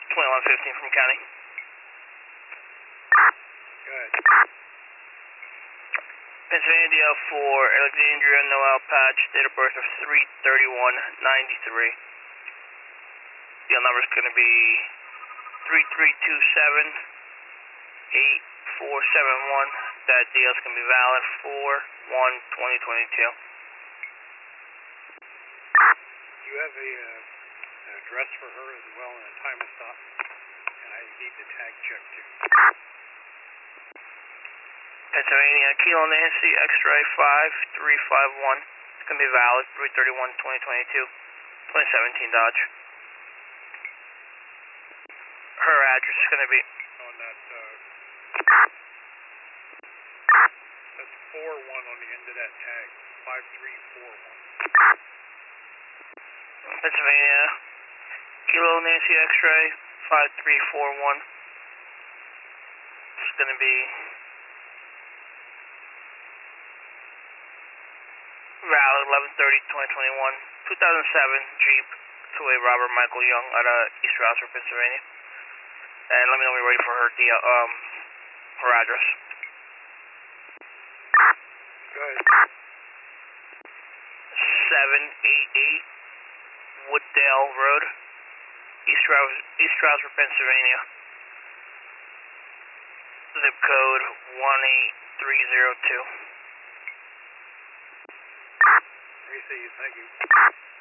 2115 from county. Good. Pennsylvania DL for Alexandria Noel Patch, date of birth of 3/31/93. DL number is going to be 3327-8471. That DL is going to be valid for 1/2022. Do you have an address for her as well and a time of stop? And I need the tag check too. Pennsylvania Kilo Nancy X-ray 5351. It's going to be valid 3/31/2022. 2017 Dodge. Her address is going to be On that, that's 41 on the end of that tag. 5341. Pennsylvania Kilo Nancy X-ray 5341. It's going to be valid 11/30/2021. 2007 Jeep to a Robert Michael Young out of East Stroudsburg, Pennsylvania. And let me know when you're ready for her her address. Go ahead. 788 Wooddale Road, East Stroudsburg, Pennsylvania. Zip code 18302. Receive, thank you.